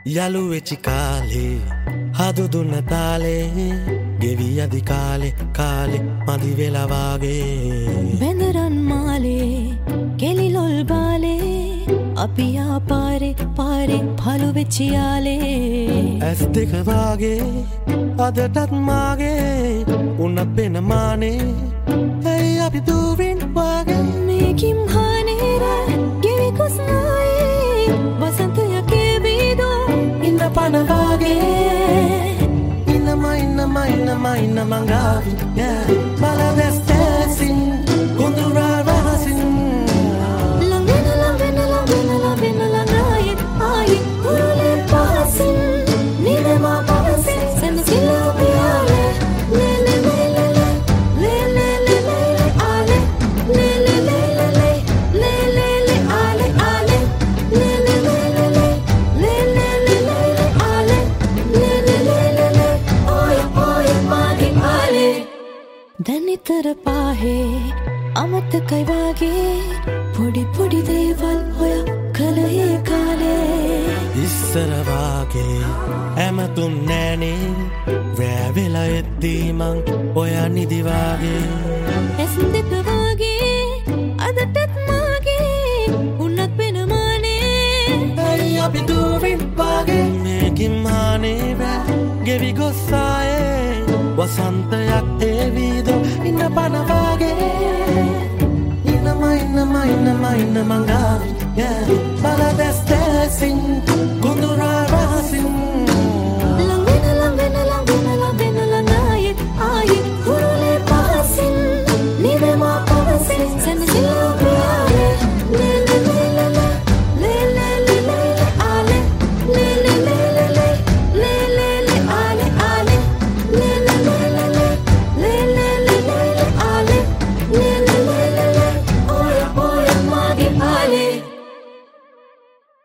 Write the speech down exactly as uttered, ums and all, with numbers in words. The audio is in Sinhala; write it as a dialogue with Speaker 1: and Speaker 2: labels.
Speaker 1: යලුවෙච්චි කාලේ හදු දුන්න තාලේ ගෙවි අදි කාලේ කාලේ මදි වෙලා වාගේ
Speaker 2: බැඳරන් මාලේ කෙලිලොල් බාලේ අපි ආපාරේ පාරේ පළු වෙච්චි යාලේ
Speaker 1: ඇස් දෙක වාගේ අදටත් මාගේ උන්නත් වෙන මානේ ඇයි අපි දුවින් වාගේ
Speaker 2: මේකින් හානේර ගෙවි කුස්නායේ වසන්තයක් එවිදෝ
Speaker 1: ඉන්න පන වාගේ ඉන්නම ඉන්නම ඉන්නම ඉන්න මංගාවි බල දැස් දැසින් කුඳුරා රහසින්
Speaker 2: ළඟන ළඟන ළඟන ළඟන ළඟායෙත් ආයෙත් උරුලේ පහසින් නිරමා පවසින් සැනසෙලා පියාලේ ලේ ලේ ලේ ලේ ලේ ලේ ලේ ආලේ ලේ ලේ ලේ ලේ ලේ ලේ ලේ ආලේ ආලේ ලේ ලේ ලේ ලේ ලේ ලේ ලේ ආලේ ලේ ලේ ලේ ලේ ඔය ඔය මාගේ ආලේ දැන් නිතර පාහේ අමතකයි වාගේ පොඩි පොඩි දේවල් ඔය කලේ කාලේ
Speaker 1: ඉස්සර වාගේ ඇමතුම් නෑනේ වැෑවෙලා එද්දී මං ඔය නිදි වාගේ
Speaker 2: ඇස් දෙක වාගේ අදටත් මාගේ උන්නත් වෙන මානේ
Speaker 1: ඇයි අපි දුවින් වාගේ මේකින් මානේ වෑ ගෙවි ගොස්සායේ වසන්තයක් ඒවිදෝ ඉන්න පන වාගේ ඉන්නම ඉන්නම ඉන්නම ඉන්න මංගාවි බල දැස් දැසින්